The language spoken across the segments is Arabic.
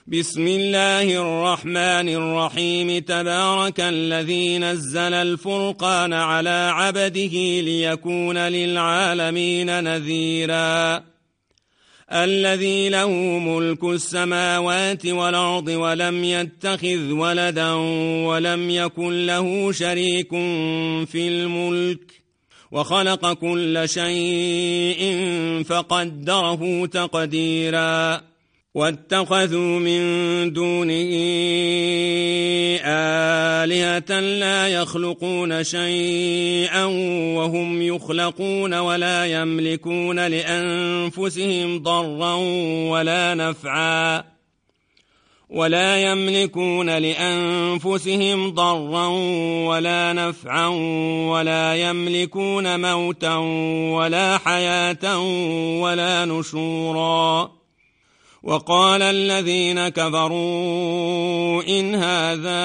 بسم الله الرحمن الرحيم تبارك الذي نزل الفرقان على عبده ليكون للعالمين نذيرا الذي له ملك السماوات والأرض ولم يتخذ ولدا ولم يكن له شريك في الملك وخلق كل شيء فقدره تقديرا واتخذوا من دونه آلهة لا يخلقون شيئا وهم يخلقون ولا يملكون لأنفسهم ضرا ولا نفعا ولا يملكون موتا ولا حياة ولا نشورا وقال الذين كفروا إن هذا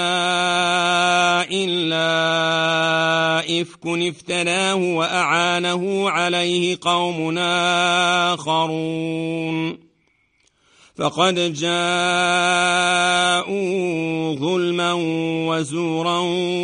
إلا إفك افتراه وأعانه عليه قوم آخرون فقد جاءوا ظلما وزورا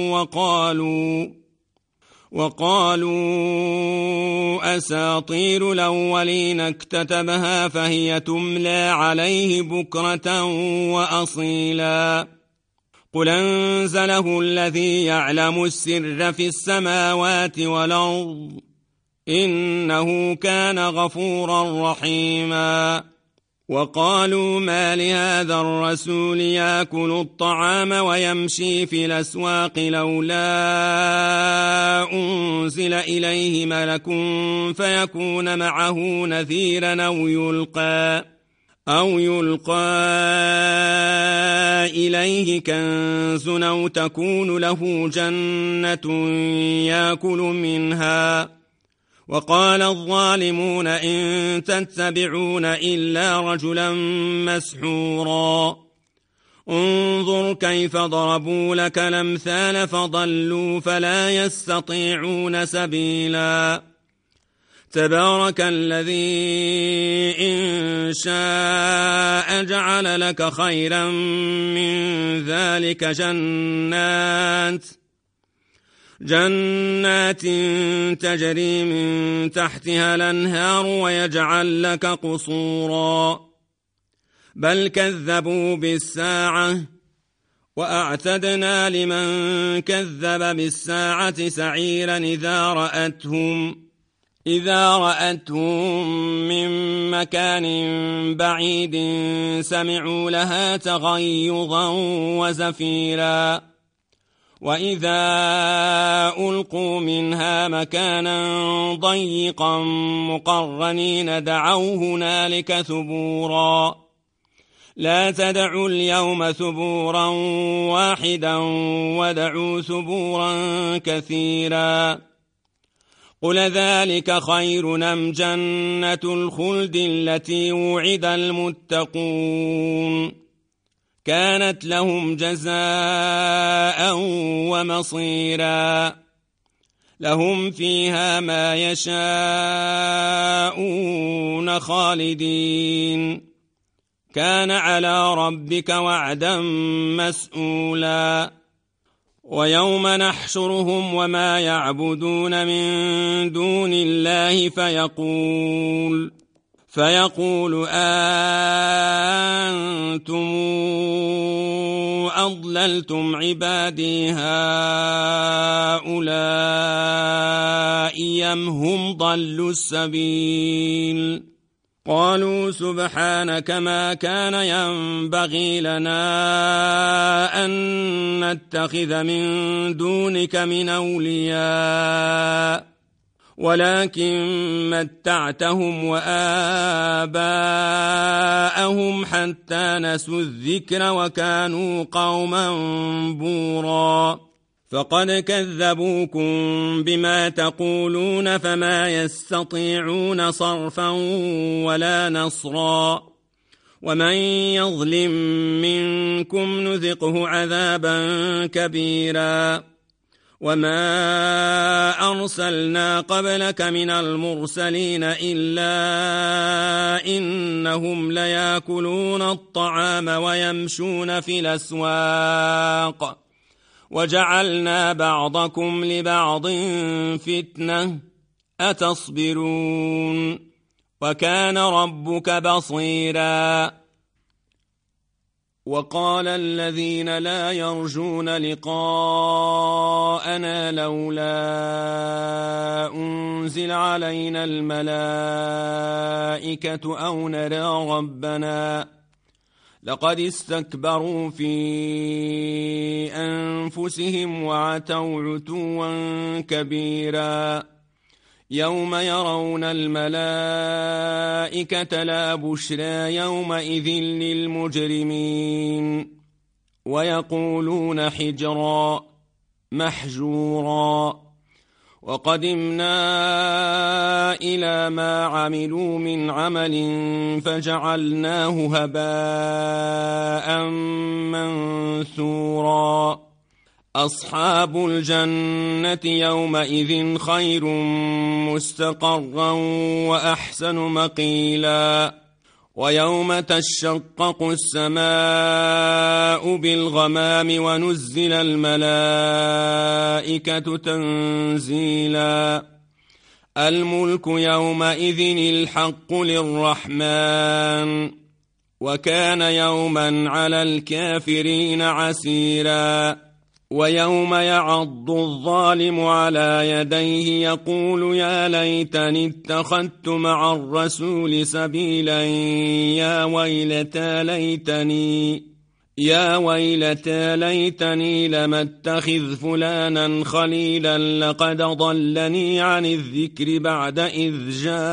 وقالوا أساطير الأولين اكتتبها فهي تملى عليه بكرة وأصيلا قل أنزله الذي يعلم السر في السماوات والأرض إنه كان غفورا رحيما وقالوا ما لهذا الرسول يأكل الطعام ويمشي في الأسواق لولا أنزل إليه ملك فيكون معه نذيرا أو يلقى إليه كنز أو تكون له جنة يأكل منها وقال الظالمون إن تتبعون إلا رجلا مسحورا انظر كيف ضربوا لك الأمثال فضلوا فلا يستطيعون سبيلا تبارك الذي إن شاء جعل لك خيرا من ذلك جنات تجري من تحتها الأنهار ويجعل لك قصورا بل كذبوا بالساعة وأعتدنا لمن كذب بالساعة سعيرا إذا رأتهم من مكان بعيد سمعوا لها تغيظا وزفيرا وإذا ألقوا منها مكانا ضيقا مقرنين دعوا هنالك ثبورا لا تدعوا اليوم ثبورا واحدا ودعوا ثبورا كثيرا قل ذلك خير أم جنة الخلد التي وعد المتقون كانت لهم جزاء ومصيرا لهم فيها ما يشاءون خالدين كان على ربك وعدا مسئولا ويوم نحشرهم وما يعبدون من دون الله فيقول أنتم أضللتم عبادي هؤلاء أم هم ضلوا السبيل قالوا سبحانك ما كان ينبغي لنا أن نتخذ من دونك من أولياء ولكن متعتهم وآباءهم حتى نسوا الذكر وكانوا قوما بورا فقد كذبوكم بما تقولون فما يستطيعون صرفا ولا نصرا ومن يظلم منكم نذقه عذابا كبيرا وما أرسلنا قبلك من المرسلين إلا إنهم ليأكلون الطعام ويمشون في الأسواق وجعلنا بعضكم لبعض فتنة أتصبرون وكان ربك بصيرا. وقال الذين لا يرجون لقاءنا لولا أنزل علينا الملائكة أو نرى ربنا لقد استكبروا في أنفسهم وعتوا عتوا كبيرا. يوم يرون الملائكة لا بشرى يومئذ للمجرمين ويقولون حجرا محجورا. وقدمنا إلى ما عملوا من عمل فجعلناه هباء منثورا. أصحاب الجنة يومئذ خير مستقرا وأحسن مقيلا. ويوم تشقق السماء بالغمام ونزل الملائكة تنزيلا. الملك يومئذ الحق للرحمن وكان يوما على الكافرين عسيرا. ويوم يعض الظالم على يديه يقول يا ليتني اتخذت مع الرسول سبيلا يا ويلتى ليتني لم اتخذ فلانا خليلا لقد ضلني عن الذكر بعد إذ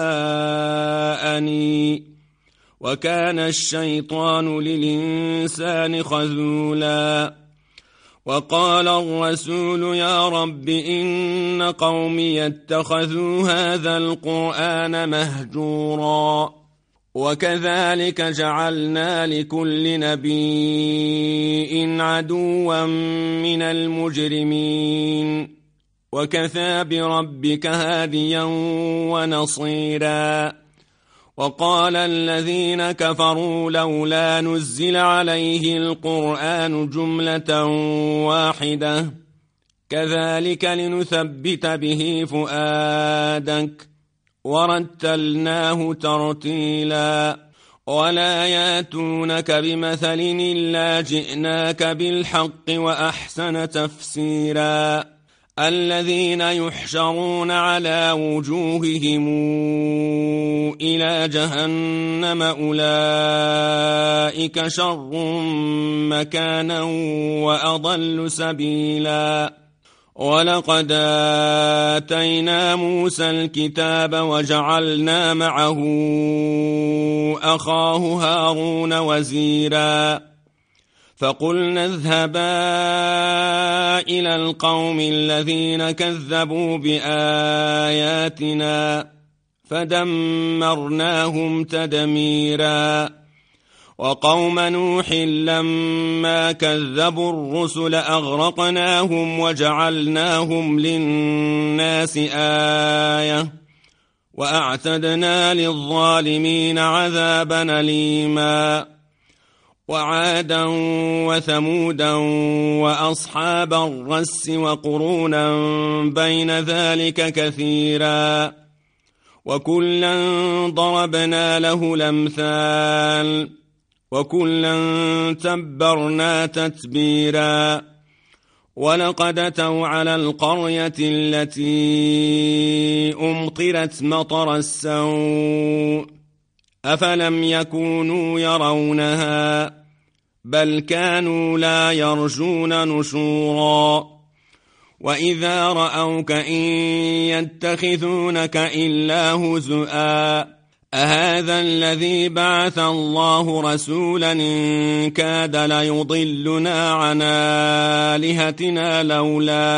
جاءني وكان الشيطان للإنسان خذولا. وقال الرسول يا رب إن قومي اتخذوا هذا القرآن مهجورا. وكذلك جعلنا لكل نبي عدوا من المجرمين وكفى بربك هاديا ونصيرا. وقال الذين كفروا لولا نزل عليه القرآن جملة واحدة كذلك لنثبت به فؤادك ورتلناه ترتيلا. ولا ياتونك بمثل إلا جئناك بالحق وأحسن تفسيرا. الذين يحشرون على وجوههم إلى جهنم أولئك شر مكانا وأضل سبيلا. ولقد آتينا موسى الكتاب وجعلنا معه أخاه هارون وزيرا. فقلنا اذهبا إلى القوم الذين كذبوا بآياتنا فدمرناهم تدميرا. وقوم نوح لما كذبوا الرسل أغرقناهم وجعلناهم للناس آية وأعتدنا للظالمين عذابا أليما. وعادا وثمودا وأصحاب الرس وقرونا بين ذلك كثيرا وكلا ضربنا له الأمثال وكلا تبرنا تتبيرا. ولقد أتوا على القرية التي أمطرت مطر السوء أفلم يكونوا يرونها بل كانوا لا يرجون نشورا. وإذا رأوك إن يتخذونك إلا هزؤا أهذا الذي بعث الله رسولا إن كاد ليضلنا عن آلهتنا لولا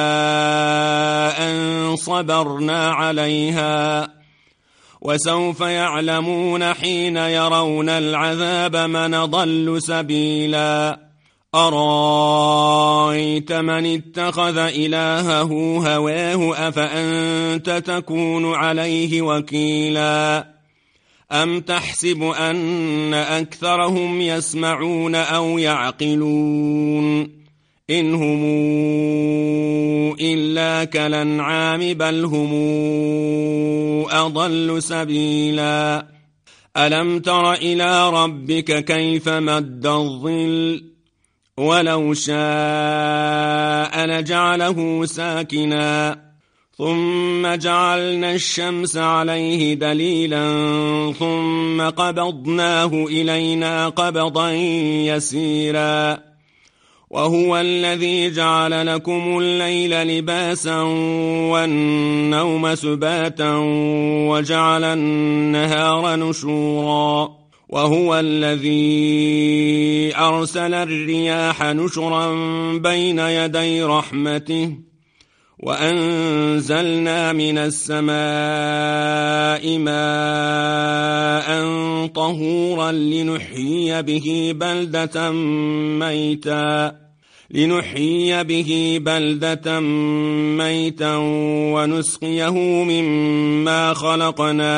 أن صبرنا عليها وسوف يعلمون حين يرون العذاب من ضل سبيلا. أرأيت من اتخذ إلهه هواه أفأنت تكون عليه وكيلا أم تحسب أن أكثرهم يسمعون أو يعقلون إن هم إلا كالأنعام بل هم أضل سبيلا ألم تر إلى ربك كيف مد الظل ولو شاء لجعله ساكنا ثم جعلنا الشمس عليه دليلا ثم قبضناه إلينا قبضا يسيرا وهو الذي جعل لكم الليل لباسا والنوم سباتا وجعل النهار نشورا وهو الذي أرسل الرياح نشرا بين يدي رحمته وأنزلنا من السماء ماء طهورا لنحيي به بلدة ميتا ونسقيه مما خلقنا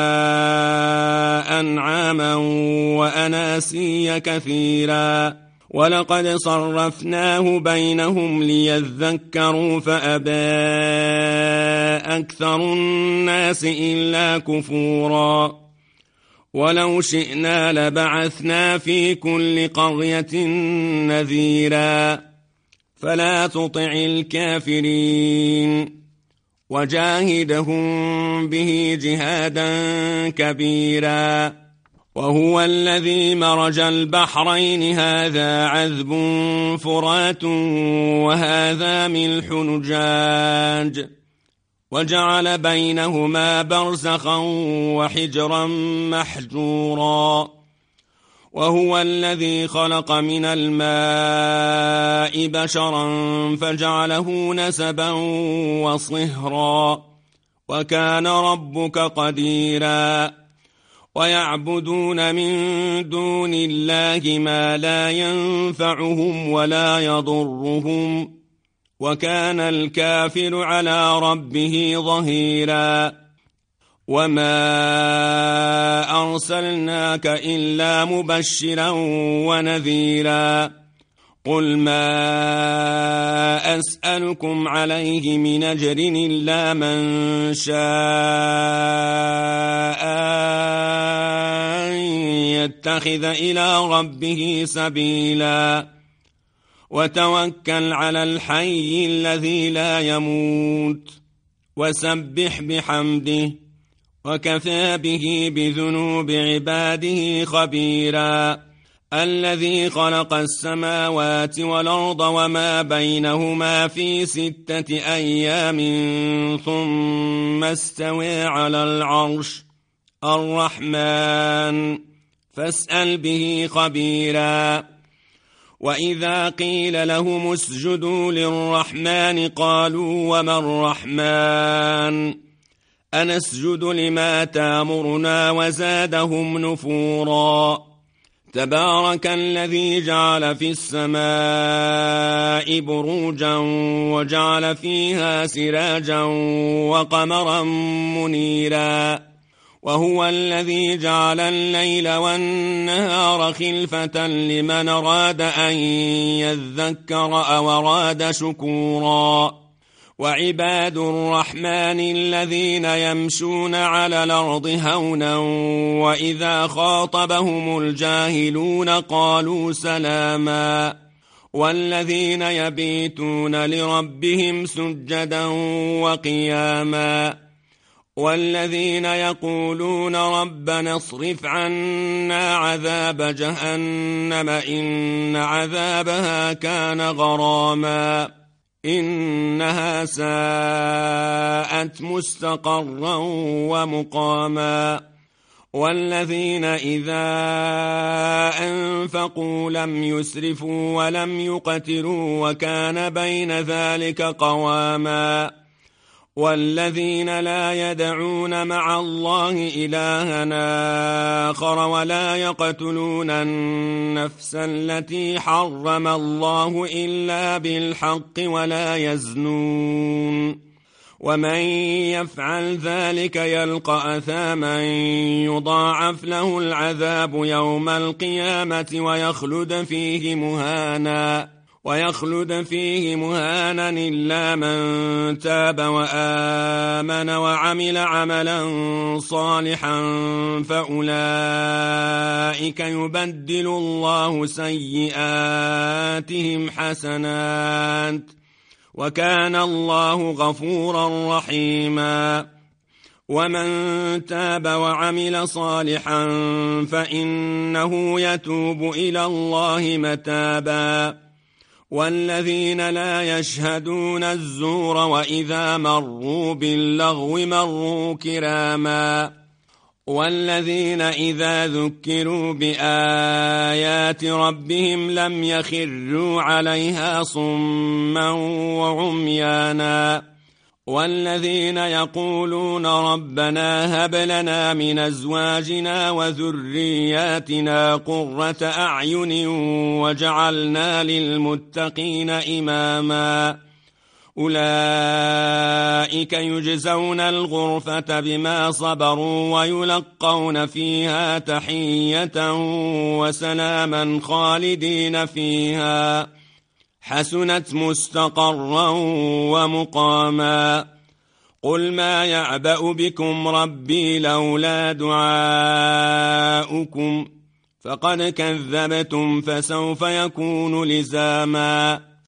أنعاما وأناسيا كثيرا ولقد صرفناه بينهم ليذكروا فأبى أكثر الناس إلا كفورا ولو شئنا لبعثنا في كل قرية نذيرا فلا تطع الكافرين وجاهدهم به جهادا كبيرا وهو الذي مرج البحرين هذا عذب فرات وهذا ملح نجاج وجعل بينهما برزخا وحجرا محجورا وهو الذي خلق من الماء بشرا فجعله نسبا وصهرا وكان ربك قديرا ويعبدون من دون الله ما لا ينفعهم ولا يضرهم وكان الكافر على ربه ظهيرا وما أرسلناك إلا مبشرا ونذيرا قل ما أسألكم عليه من أجر إلا من شاء أن يتخذ إلى ربه سبيلا وتوكل على الحي الذي لا يموت وسبح بحمده وكفى به بذنوب عباده خبيرا الذي خلق السماوات والأرض وما بينهما في 6 أيام ثم استوى على العرش الرحمن فاسأل به خبيرا وإذا قيل لهم اسجدوا للرحمن قالوا وما الرحمن أنسجد لما تامرنا وزادهم نفورا تبارك الذي جعل في السماء بروجا وجعل فيها سراجا وقمرا منيرا وهو الذي جعل الليل والنهار خلفة لمن أراد أن يذكر أو أراد شكورا وعباد الرحمن الذين يمشون على الأرض هونا وإذا خاطبهم الجاهلون قالوا سلاما والذين يبيتون لربهم سجدا وقياما والذين يقولون ربنا اصرف عنا عذاب جهنم إن عذابها كان غراما إنها ساءت مستقرا ومقاما والذين إذا أنفقوا لم يسرفوا ولم يقتروا وكان بين ذلك قواما والذين لا يدعون مع الله إلها آخر ولا يقتلون النفس التي حرم الله إلا بالحق ولا يزنون ومن يفعل ذلك يلقى أثاما يضاعف له العذاب يوم القيامة ويخلد فيه مهانا إلا من تاب وآمن وعمل عملا صالحا فأولئك يبدل الله سيئاتهم حسنات وكان الله غفورا رحيما ومن تاب وعمل صالحا فإنه يتوب إلى الله متابا والذين لا يشهدون الزور وإذا مروا باللغو مروا كراما والذين إذا ذكروا بآيات ربهم لم يخروا عليها صما وعميانا والذين يقولون ربنا هب لنا من أزواجنا وذرياتنا قرة أعين وجعلنا للمتقين إماما أولئك يجزون الغرفة بما صبروا ويلقون فيها تحية وسلاما خالدين فيها حسنت مستقرا ومقاما قل ما يعبأ بكم ربي لولا دعاؤكم فقد كذبتم فسوف يكون لزاما